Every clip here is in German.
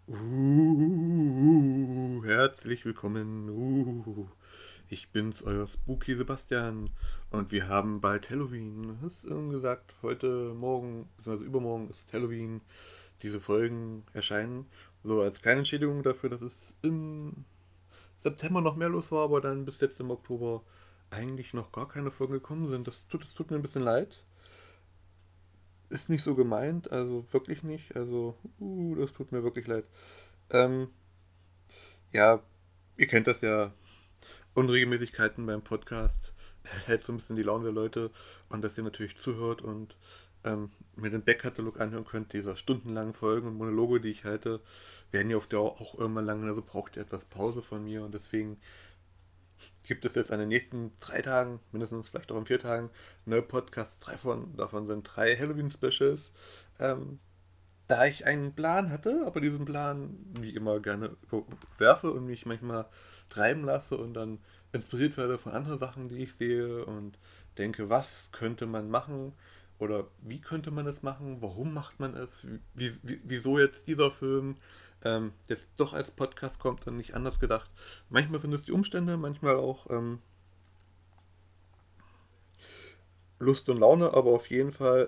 Herzlich willkommen. Ich bin's, euer Spooky Sebastian. Und wir haben bald Halloween. Hast du gesagt, heute, morgen, beziehungsweise übermorgen ist Halloween. Diese Folgen erscheinen. So als kleine Entschädigung dafür, dass es im September noch mehr los war, aber dann bis jetzt im Oktober eigentlich noch gar keine Folgen gekommen sind. Das tut mir ein bisschen leid. Ist nicht so gemeint, also wirklich nicht. Also, das tut mir wirklich leid. Ähm, ja, ihr kennt das ja, Unregelmäßigkeiten beim Podcast hält so ein bisschen die Laune der Leute und dass ihr natürlich zuhört und mir den Backkatalog anhören könnt, dieser stundenlangen Folgen und Monologe, die ich halte, werden ja auf Dauer auch irgendwann lang, also braucht ihr etwas Pause von mir und deswegen gibt es jetzt an den nächsten 3 Tagen, mindestens vielleicht auch in 4 Tagen, neue Podcasts. Davon sind 3 Halloween-Specials. Ähm, Da ich einen Plan hatte, aber diesen Plan wie immer gerne werfe und mich manchmal treiben lasse und dann inspiriert werde von anderen Sachen, die ich sehe und denke, was könnte man machen oder wie könnte man es machen, warum macht man es, wieso jetzt dieser Film, der doch als Podcast kommt und nicht anders gedacht. Manchmal sind es die Umstände, manchmal auch Lust und Laune, aber auf jeden Fall,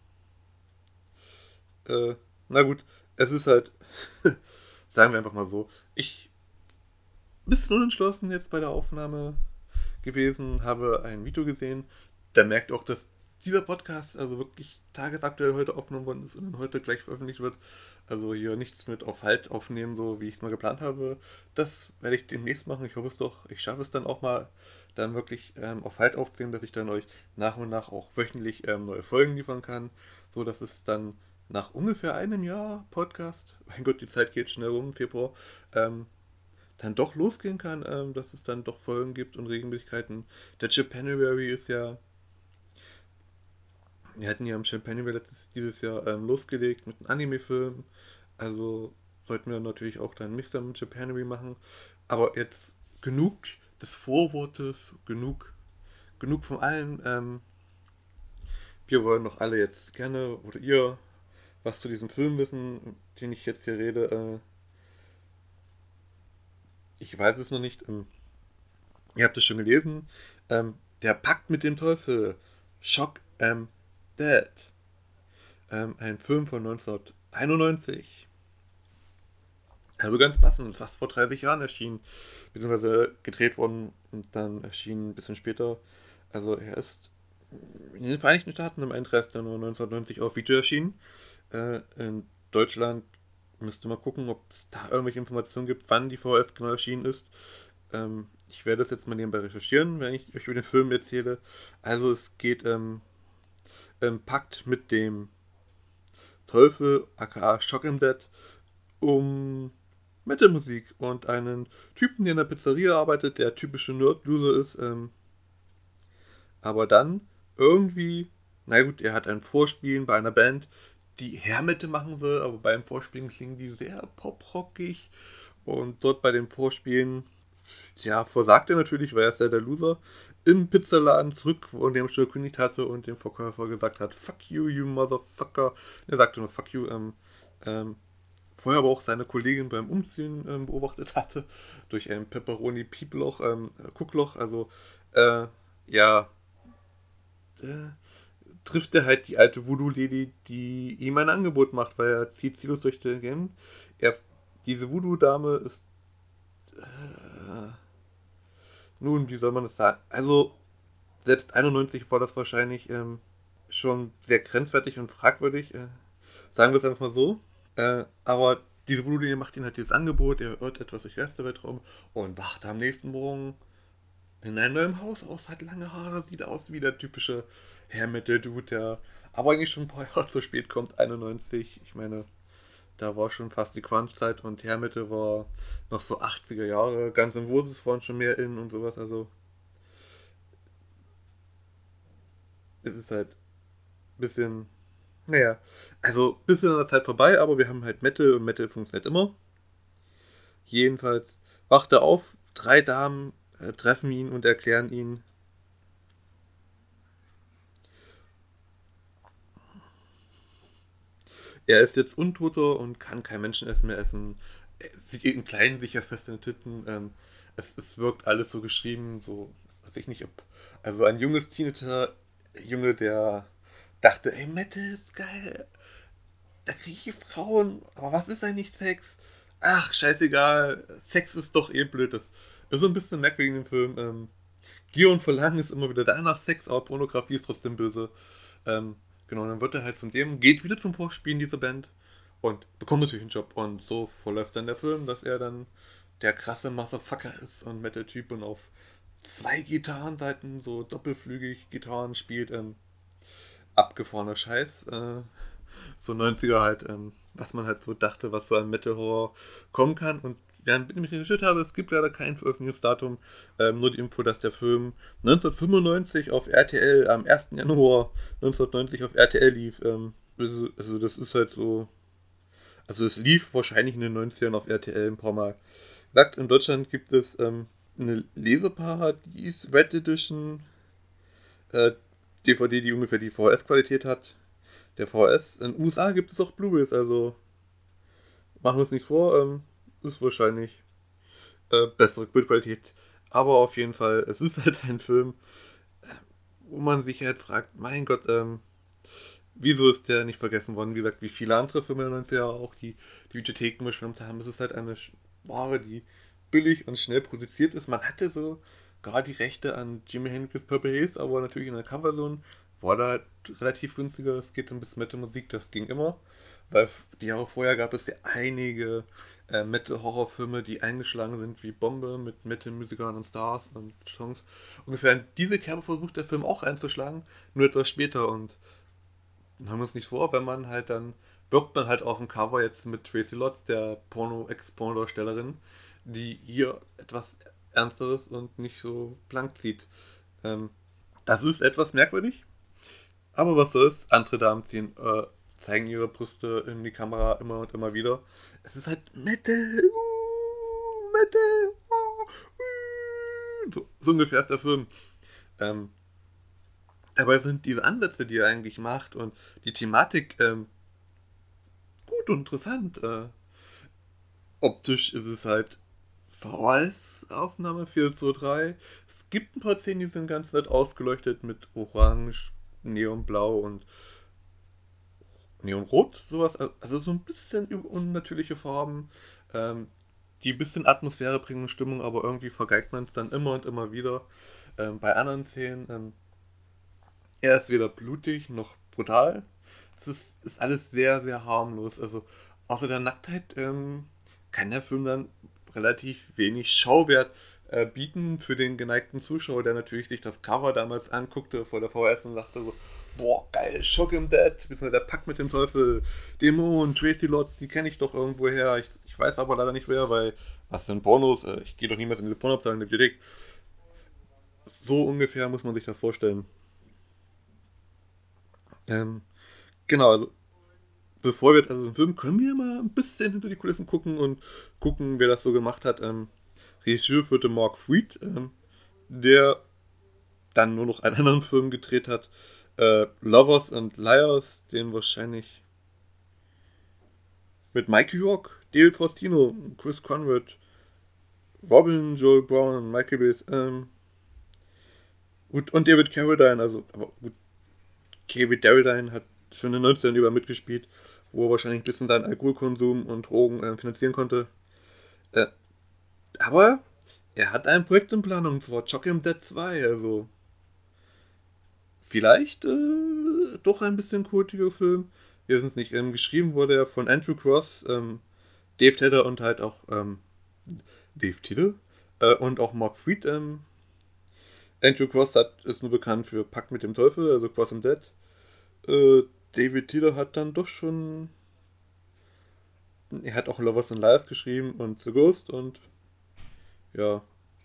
äh, na gut, es ist halt, sagen wir einfach mal so, ich bisschen unentschlossen jetzt bei der Aufnahme gewesen, habe ein Video gesehen. Da merkt auch, dass dieser Podcast also wirklich tagesaktuell heute aufgenommen worden ist und dann heute gleich veröffentlicht wird. Also hier nichts mit auf Halt aufnehmen, so wie ich es mal geplant habe. Das werde ich demnächst machen. Ich hoffe es doch. Ich schaffe es dann auch mal, dann wirklich auf Halt aufzunehmen, dass ich dann euch nach und nach auch wöchentlich neue Folgen liefern kann. So dass es dann nach ungefähr einem Jahr Podcast, mein Gott, die Zeit geht schnell rum, Februar, dann doch losgehen kann, dass es dann doch Folgen gibt und Regelmäßigkeiten. Der Japanuary ist ja, wir hatten ja im Japanuary dieses Jahr losgelegt mit einem Anime-Film, also sollten wir natürlich auch dann Mixer mit Japanuary machen. Aber jetzt genug des Vorwortes, genug von allem. Wir wollen doch alle jetzt gerne, oder ihr, was zu diesem Film wissen, den ich jetzt hier rede. Ich weiß es noch nicht. Ihr habt es schon gelesen. Der Pakt mit dem Teufel. Shock am Dead. Ein Film von 1991. Also ganz passend, fast vor 30 Jahren erschienen. Beziehungsweise gedreht worden und dann erschienen ein bisschen später. Also er ist in den Vereinigten Staaten am 31. Januar 1990 auf Video erschienen. In Deutschland müsste mal gucken, ob es da irgendwelche Informationen gibt, wann die VHS genau erschienen ist. Ich werde das jetzt mal nebenbei recherchieren, wenn ich euch über den Film erzähle. Also es geht Pakt mit dem Teufel, aka Shock im Dead, um Metalmusik und einen Typen, der in der Pizzeria arbeitet, der typische Nerd-Loser ist, aber dann irgendwie, na gut, er hat ein Vorspielen bei einer Band, die Hair-Metal machen soll, aber beim Vorspielen klingen die sehr poprockig und dort bei dem Vorspielen, ja, versagt er natürlich, weil er ist ja der Loser, im Pizzaladen zurück, wo er dem schon gekündigt hatte und dem Verkäufer gesagt hat, fuck you, you motherfucker. Er sagte nur fuck you, ähm, vorher aber auch seine Kollegin beim Umziehen beobachtet hatte, durch ein Pepperoni-Pieploch, Guckloch, also, ja, äh, trifft er halt die alte Voodoo-Lady, die ihm ein Angebot macht, weil er zieht ziellos durch den Game. Er, diese Voodoo-Dame ist, nun, wie soll man das sagen? Also, selbst 91 war das wahrscheinlich schon sehr grenzwertig und fragwürdig. Sagen wir es einfach mal so. Aber diese Voodoo-Linie macht ihm halt dieses Angebot, er hört etwas durch Geisterweltraum und wacht am nächsten Morgen in einem neuen Haus aus, hat lange Haare, sieht aus wie der typische Herr mit der Dude, der aber eigentlich schon ein paar Jahre zu spät kommt, 91. Ich meine, da war schon fast die Quantzeit und Hermitte war noch so 80er Jahre, ganz im Wurzeln waren schon mehr in und sowas, also es ist halt ein bisschen, naja, also ein bisschen an der Zeit vorbei, aber wir haben halt Metal und Metal funktioniert immer. Jedenfalls wacht er auf, 3 Damen treffen ihn und erklären ihn, er ist jetzt Untoter und kann kein Menschenessen mehr essen. Er sieht in Kleinen sicher fest in den Titten. Es wirkt alles so geschrieben, so, weiß ich nicht, ob. Also ein junges Junge, der dachte, ey, Mette ist geil, da kriege ich Frauen, aber was ist eigentlich Sex? Ach, scheißegal, Sex ist doch eh blöd. Das ist so ein bisschen merkwürdig in dem Film. Gier und Verlangen ist immer wieder da nach Sex, aber Pornografie ist trotzdem böse. Ähm, genau, dann wird er halt zum dem, geht wieder zum Vorspielen dieser Band und bekommt natürlich einen Job. Und so verläuft dann der Film, dass er dann der krasse Motherfucker ist und mit der Typ und auf zwei Gitarrenseiten so doppelflügig Gitarren spielt. Abgefahrener Scheiß. So 90er halt, was man halt so dachte, was so an Metal Horror kommen kann. Und während ich mich recherchiert habe, es gibt leider kein Veröffentlichungsdatum, nur die Info, dass der Film 1995 auf RTL am 1. Januar 1990 auf RTL lief. Also das ist halt so, also es lief wahrscheinlich in den 90ern auf RTL ein paar Mal. Sagt, in Deutschland gibt es eine Leseparadies Red Edition äh, DVD, die ungefähr die VHS-Qualität hat. Der VHS. In den USA gibt es auch Blu-rays, also machen wir uns nicht vor, ist wahrscheinlich bessere Bildqualität. Aber auf jeden Fall, es ist halt ein Film, wo man sich halt fragt, mein Gott, wieso ist der nicht vergessen worden? Wie gesagt, wie viele andere Filme in den 90er auch, die Videotheken geschwemmt haben. Es ist halt eine Ware, die billig und schnell produziert ist. Man hatte so gerade die Rechte an Jimi Hendrix Purple Haze, aber natürlich in der Coverversion war da halt relativ günstiger. Es geht dann bis Metal Musik, das ging immer. Weil die Jahre vorher gab es ja einige Metal-Horrorfilme, die eingeschlagen sind wie Bombe mit Metal-Musikern und Stars und Songs. Ungefähr in diese Kerbe versucht der Film auch einzuschlagen, nur etwas später. Und machen wir uns nicht vor, wenn man halt dann, wirkt man halt auf dem Cover jetzt mit Tracy Lotz, der Ex-Pornodarstellerin, die hier etwas Ernsteres und nicht so blank zieht. Ähm, Das ist etwas merkwürdig, aber was soll's, andere Damen zeigen ihre Brüste in die Kamera immer und immer wieder. Es ist halt Metal, Metal, so ungefähr ist der Film. Ähm, Dabei sind diese Ansätze, die er eigentlich macht und die Thematik gut und interessant. Optisch ist es halt VHS-Aufnahme 4:3. Es gibt ein paar Szenen, die sind ganz nett ausgeleuchtet mit Orange, Neonblau und Neonrot, sowas. Also so ein bisschen unnatürliche Farben, die ein bisschen Atmosphäre bringen, Stimmung, aber irgendwie vergeigt man es dann immer und immer wieder. Bei anderen Szenen, er ist weder blutig noch brutal. Ist alles sehr, sehr harmlos. Also außer der Nacktheit kann der Film dann relativ wenig Schauwert bieten für den geneigten Zuschauer, der natürlich sich das Cover damals anguckte vor der VHS und sagte so, boah, geil, Shock 'em Dead, beziehungsweise der Pakt mit dem Teufel, Dämon, Tracy Lords, die kenne ich doch irgendwo her. Ich weiß aber leider nicht wer, weil, was sind Pornos? Ich gehe doch niemals in diese Pornoabteilung der Bibliothek. So ungefähr muss man sich das vorstellen. Ähm, genau, also bevor wir jetzt also den Film, können wir mal ein bisschen hinter die Kulissen gucken und gucken, wer das so gemacht hat. Regisseur führte Mark Freed, der dann nur noch einen anderen Film gedreht hat. Lovers and Liars, den wahrscheinlich mit Mike York, David Faustino, Chris Conrad, Robin, Joel Brown, Michael Bass, und David Carradine, also, aber gut, David Carradine hat schon in den 90ern über mitgespielt, wo er wahrscheinlich ein bisschen seinen Alkoholkonsum und Drogen finanzieren konnte. Äh, aber er hat ein Projekt in Planung, und zwar Jock'em Dead 2, also vielleicht doch ein bisschen kultiger Film. Wir wissen es nicht. Geschrieben wurde er von Andrew Cross, Dave Tedder und halt auch Dave Tedder und auch Mark Freed. Andrew Cross ist nur bekannt für Pakt mit dem Teufel, also Cross and Dead. David Tedder hat dann doch schon. Er hat auch Lovers and Liars geschrieben und The Ghost und ja.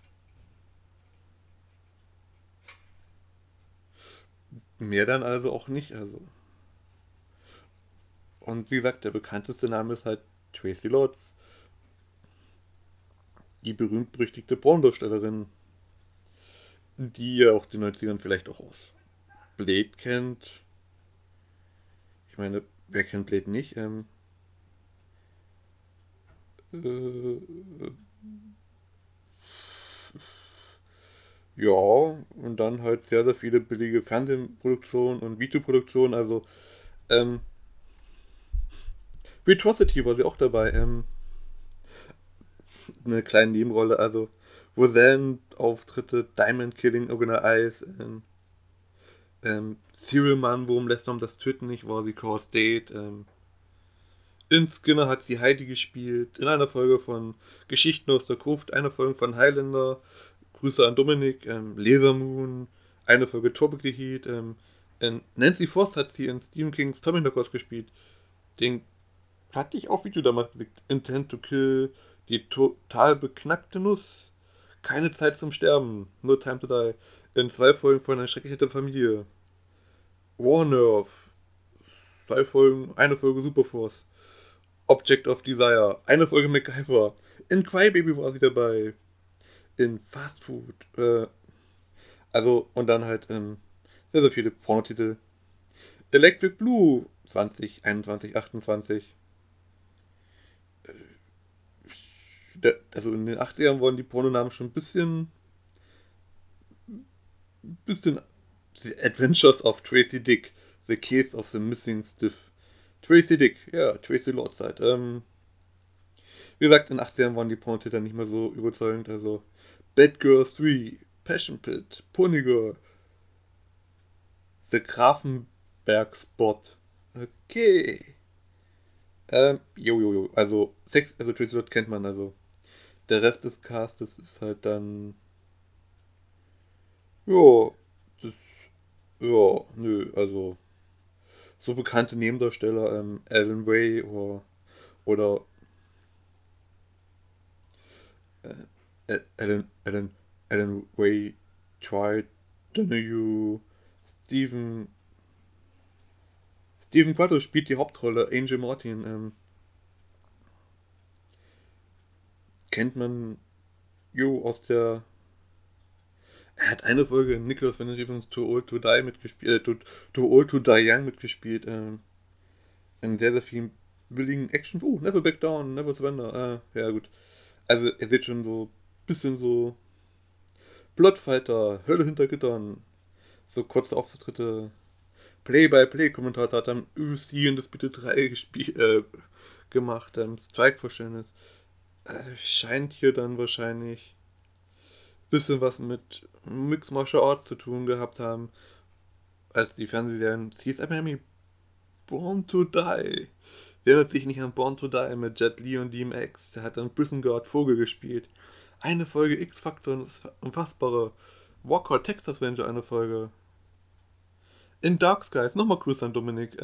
Mehr dann also auch nicht. Also. Und wie gesagt, der bekannteste Name ist halt Tracy Lords, die berühmt-berüchtigte Pornodarstellerin, die ihr auch die 90ern vielleicht auch aus Blade kennt. Ich meine, wer kennt Blade nicht? Äh, ja, und dann halt sehr, sehr viele billige Fernsehproduktionen und Videoproduktionen. Also, ähm, Virtuosity war sie auch dabei. Eine kleine Nebenrolle. Also, Roseanne-Auftritte, Diamond Killing, Ogana Eyes, Serial Man, worum lässt man das Töten nicht, war sie Cross Date. In Skinner hat sie Heidi gespielt. In einer Folge von Geschichten aus der Gruft, einer Folge von Highlander. Grüße an Dominik. Laser Moon, eine Folge Tropical Heat. In Nancy Force hat sie in Stephen Kings Terminator gespielt. Den hatte ich auf Video damals geklickt. Intent to Kill, die total beknackte Nuss. Keine Zeit zum Sterben. No Time to Die. In 2 Folgen von Eine schreckliche Familie. War Nerve. 2 Folgen, eine Folge Superforce. Object of Desire. Eine Folge MacGyver. In Crybaby war sie dabei. In Fast Food. Also, und dann halt sehr, sehr viele Pornotitel. Electric Blue 2021, 28. Also in den 80ern wurden die Pornonamen schon ein bisschen The Adventures of Tracy Dick, The Case of the Missing Stiff. Tracy Dick, ja, Tracy Lordside. Wie gesagt, in den 80ern waren die Pornotitel nicht mehr so überzeugend. Also Bad Girl 3, Passion Pit, Pony Girl, The Grafenberg Spot. Okay. Jo. Also Tracy Lord kennt man, also der Rest des Castes ist halt dann. Jo, das, ja, nö, also so bekannte Nebendarsteller, Alan Way oder Alan Way, Troy Donahue, Stephen, Stephen Quattro spielt die Hauptrolle, Angel Martin, kennt man, aus der. Er hat eine Folge in Nicholas Winding Refn's Too Old to Die mitgespielt, Too Old to Die Young mitgespielt, in sehr, sehr vielen billigen Action. Never Back Down, Never Surrender. Ja, gut. Also, ihr seht schon so bisschen so Bloodfighter, Hölle hinter Gittern, so kurze Auftritte. Play-by-Play-Kommentator hat am UFC und das Bitte 3 gemacht. Strike-Verständnis. Scheint hier dann wahrscheinlich bisschen was mit Mixed Martial Arts zu tun gehabt haben, als die Fernsehserien CSI Miami Born to Die. Wer erinnert sich nicht an Born to Die mit Jet Li und DMX? Der hat dann Guard Vogel gespielt. Eine Folge X-Factor und das Unfassbare. Walker Texas Ranger eine Folge. In Dark Skies, nochmal Grüße an Dominik.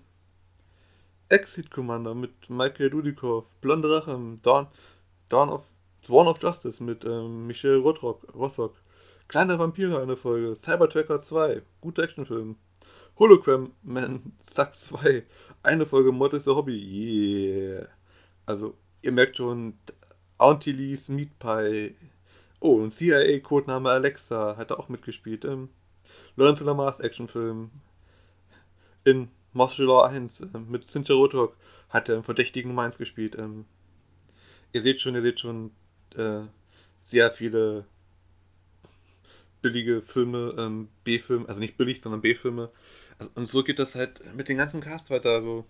Exit Commander mit Michael Dudikoff. Blonde Rache, Dawn of, Dawn of Justice mit Michelle Rostock. Kleine Vampire eine Folge. Cybertracker 2, guter Actionfilm. Hologram Man Zack 2, eine Folge Mod is a Hobby. Yeah. Also, ihr merkt schon, Auntie Lee's Meat Pie. Oh, und CIA-Codename Alexa hat er auch mitgespielt. Lawrence Lamar's Actionfilm. In Martial Law 1 mit Cynthia Rothrock hat er im Verdächtigen Minds gespielt. Ihr seht schon sehr viele billige Filme, B-Filme, also nicht billig, sondern B-Filme. Also, und so geht das halt mit dem ganzen Cast weiter. Also,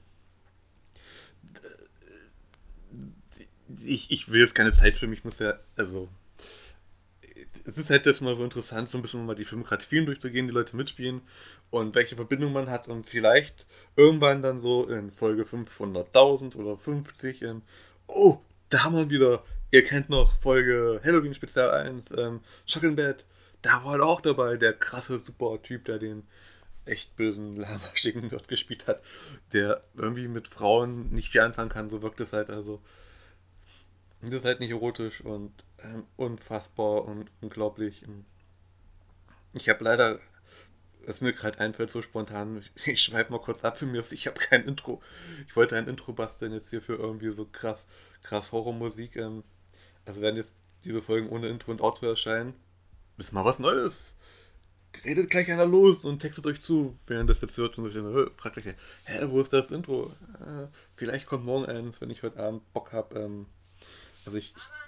ich will jetzt keine Zeit für mich, muss ja, also, es ist halt jetzt mal so interessant, so ein bisschen mal die Filmografien durchzugehen, die Leute mitspielen und welche Verbindung man hat und vielleicht irgendwann dann so in Folge 500.000 oder 50, oh, da haben wir wieder, ihr kennt noch Folge Halloween Spezial 1, Shocking Bad, da war er auch dabei, der krasse, super Typ, der den echt bösen Lama-Schicken dort gespielt hat, der irgendwie mit Frauen nicht viel anfangen kann, so wirkt es halt, also das ist halt nicht erotisch und unfassbar und unglaublich. Ich habe leider, was mir gerade einfällt, so spontan, ich schweife mal kurz ab für mich, ich habe kein Intro. Ich wollte ein Intro basteln jetzt hier für irgendwie so krass Horrormusik. Also werden jetzt diese Folgen ohne Intro und Outro erscheinen. Ist mal was Neues. redet gleich einer los und textet euch zu, während das jetzt hört und sich dann fragt euch, hä, wo ist das Intro? Vielleicht kommt morgen eins, wenn ich heute Abend Bock habe. Also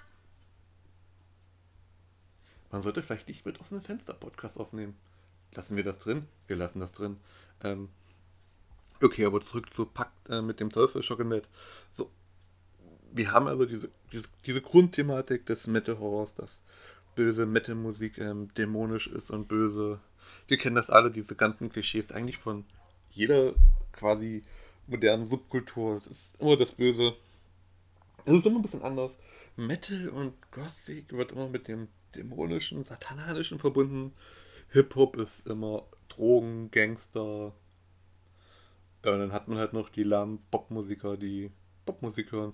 man sollte vielleicht nicht mit offenem Fenster Podcast aufnehmen. Lassen wir das drin? Wir lassen das drin. Ähm, okay, aber zurück zu Pakt mit dem Teufel, Schocknet. So, wir haben also diese Grundthematik des Metal Horrors, dass böse Metal-Musik dämonisch ist und böse. Wir kennen das alle, diese ganzen Klischees eigentlich von jeder quasi modernen Subkultur. Es ist immer das Böse. Es ist immer ein bisschen anders. Metal und Gothic wird immer mit dem dämonischen, satanischen verbunden. Hip-Hop ist immer Drogen, Gangster. Ja, und dann hat man halt noch die lahmen Popmusiker, die Popmusik hören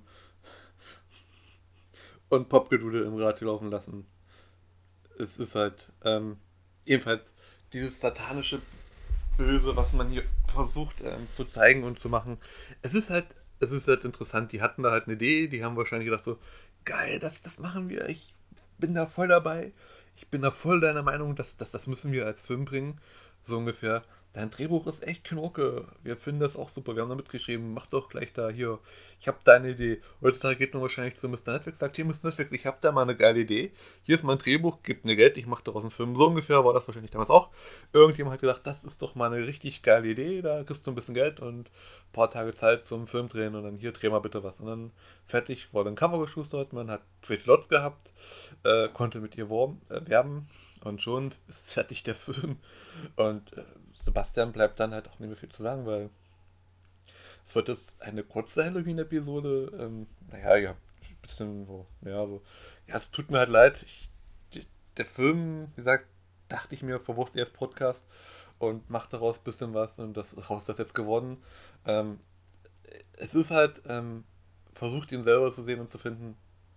und Popgedudel im Radio laufen lassen. Es ist halt, jedenfalls dieses satanische Böse, was man hier versucht zu zeigen und zu machen. Es ist halt, es ist halt interessant. Die hatten da halt eine Idee, die haben wahrscheinlich gedacht so, geil, das machen wir, ich bin da voll dabei. Ich bin da voll deiner Meinung, das müssen wir als Film bringen. So ungefähr. Dein Drehbuch ist echt Knurke. Wir finden das auch super. Wir haben da mitgeschrieben. Mach doch gleich da hier. Ich habe deine Idee. Heutzutage geht man wahrscheinlich zu Mr. Netflix, sagt hier Mr. Netflix, ich habe da mal eine geile Idee. Hier ist mein Drehbuch, gib mir Geld, ich mache daraus einen Film. So ungefähr war das wahrscheinlich damals auch. Irgendjemand hat gedacht, das ist doch mal eine richtig geile Idee. Da kriegst du ein bisschen Geld und ein paar Tage Zeit zum Film drehen und dann hier dreh mal bitte was. Und dann fertig wurde ein Cover geschustert. Man hat Tracy Lotz gehabt, konnte mit ihr werben und schon ist fertig der Film. Und Sebastian bleibt dann halt auch nicht mehr viel zu sagen, weil es wird jetzt eine kurze Halloween-Episode. Naja, ihr habt ein bisschen so, ja, so. Ja, es tut mir halt leid. Der Film, wie gesagt, dachte ich mir, verwurst erst Podcast und macht daraus ein bisschen was und daraus ist das jetzt geworden. Ähm, Es ist halt, versucht ihn selber zu sehen und zu finden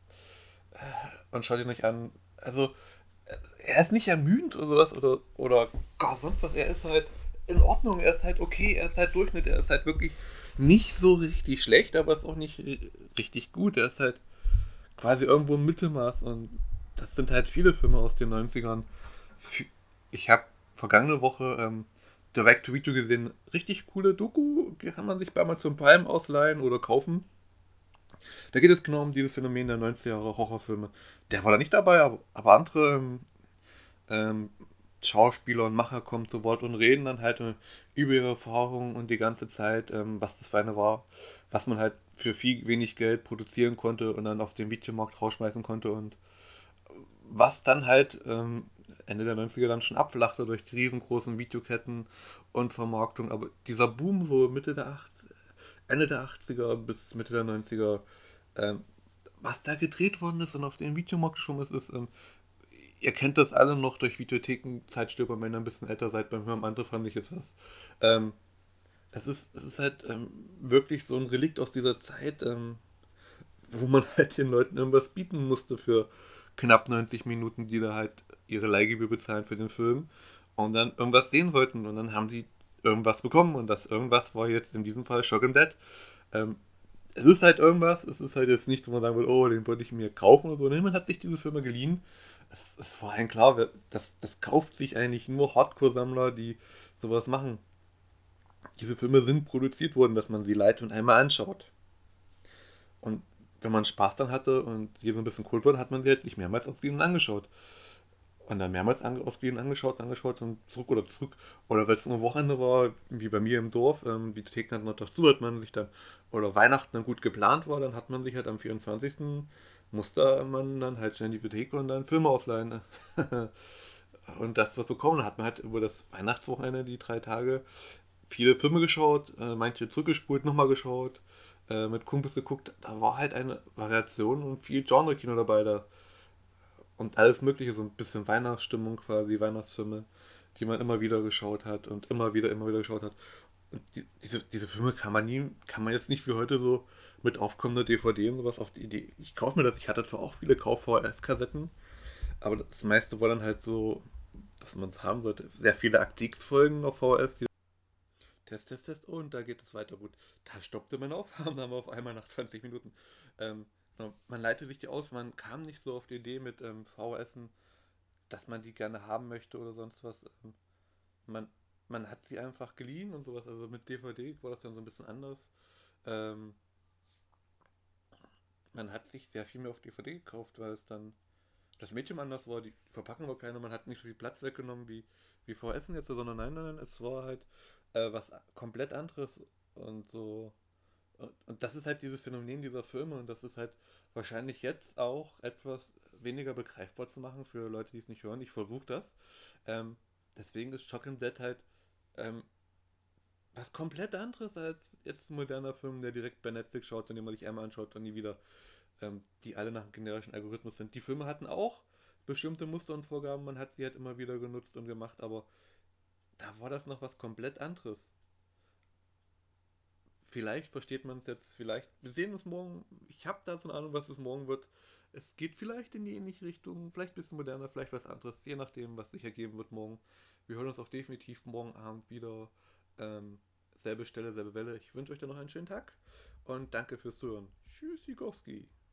und schaut ihn euch an. Also, er ist nicht ermüdend oder sowas oder gar sonst was. Er ist halt in Ordnung, er ist halt okay, er ist halt Durchschnitt, er ist halt wirklich nicht so richtig schlecht, aber ist auch nicht richtig gut. Er ist halt quasi irgendwo im Mittelmaß und das sind halt viele Filme aus den 90ern. Ich habe vergangene Woche Direct-to-Video gesehen, richtig coole Doku, kann man sich bei Amazon Prime ausleihen oder kaufen. Da geht es genau um dieses Phänomen der 90er Jahre Horrorfilme. Der war da nicht dabei, aber andere ähm, Schauspieler und Macher kommen zu Wort und reden dann halt über ihre Erfahrungen und die ganze Zeit, was das für eine war, was man halt für viel wenig Geld produzieren konnte und dann auf den Videomarkt rausschmeißen konnte und was dann halt Ende der 90er dann schon abflachte durch die riesengroßen Videoketten und Vermarktung. Aber dieser Boom so Ende der 80er bis Mitte der 90er, ähm, was da gedreht worden ist und auf den Videomarkt geschoben ist, ihr kennt das alle noch durch Videotheken, Zeitstöber, wenn ihr ein bisschen älter seid, beim Hören andere fand ich jetzt was. Ähm, es ist halt wirklich so ein Relikt aus dieser Zeit, wo man halt den Leuten irgendwas bieten musste für knapp 90 Minuten, die da halt ihre Leihgebühr bezahlen für den Film und dann irgendwas sehen wollten und dann haben sie irgendwas bekommen und das irgendwas war jetzt in diesem Fall Shock and Dead. Ähm, Es ist halt irgendwas, es ist halt jetzt nicht, wo man sagen will, oh, den wollte ich mir kaufen oder so. Nee, man hat sich diese Firma geliehen. Es war allen klar, das kauft sich eigentlich nur Hardcore-Sammler, die sowas machen. Diese Filme sind produziert worden, dass man sie leiht und einmal anschaut. Und wenn man Spaß dann hatte und sie so ein bisschen cool wurde, hat man sie jetzt nicht mehrmals ausgeliehen und angeschaut. Und dann mehrmals ausgeliehen, angeschaut und zurück oder zurück. Oder weil es nur Wochenende war, wie bei mir im Dorf, die Theken hatten noch dazu, hat man sich dann, oder Weihnachten dann gut geplant war, dann hat man sich halt am 24. musste man dann halt schnell in die Bibliothek und dann Filme ausleihen. Und das wird bekommen. Dann hat man halt über das Weihnachtswochenende, die 3 Tage, viele Filme geschaut, manche zurückgespult, nochmal geschaut, mit Kumpels geguckt. Da war halt eine Variation und viel Genre-Kino dabei. Da und alles Mögliche, so ein bisschen Weihnachtsstimmung quasi, Weihnachtsfilme, die man immer wieder geschaut hat und immer wieder geschaut hat. Und diese Filme kann man jetzt nicht wie heute so mit aufkommender DVD und sowas auf die Idee. Ich kaufe mir das, ich hatte zwar auch viele Kauf-VHS-Kassetten, aber das meiste war dann halt so, was man haben sollte, sehr viele Akte X-Folgen auf VHS. Test, Test, Test und da geht es weiter. Gut, da stoppte meine Aufnahme auf einmal nach 20 Minuten. Genau, man leitete sich die aus, man kam nicht so auf die Idee mit VHSen, dass man die gerne haben möchte oder sonst was. man, man hat sie einfach geliehen und sowas. Also mit DVD war das dann so ein bisschen anders. Ähm, Man hat sich sehr viel mehr auf DVD gekauft, weil es dann das Medium anders war, die Verpackung war kleiner, man hat nicht so viel Platz weggenommen wie vor Essen jetzt, sondern nein, nein, nein, es war halt was komplett anderes und so. Und das ist halt dieses Phänomen dieser Filme und das ist halt wahrscheinlich jetzt auch etwas weniger begreifbar zu machen für Leute, die es nicht hören. Ich versuche das. Ähm, Deswegen ist Shocking Dead halt ähm, was komplett anderes als jetzt ein moderner Film, der direkt bei Netflix schaut und den man sich einmal anschaut und nie wieder, die alle nach dem generischen Algorithmus sind. Die Filme hatten auch bestimmte Muster und Vorgaben, man hat sie halt immer wieder genutzt und gemacht, aber da war das noch was komplett anderes. Vielleicht versteht man es jetzt, vielleicht, wir sehen uns morgen, ich habe da so eine Ahnung, was es morgen wird. Es geht vielleicht in die ähnliche Richtung, vielleicht ein bisschen moderner, vielleicht was anderes, je nachdem, was sich ergeben wird morgen. Wir hören uns auch definitiv morgen Abend wieder. Ähm, Selbe Stelle, selbe Welle. Ich wünsche euch dann noch einen schönen Tag und danke fürs Zuhören. Tschüssikowski.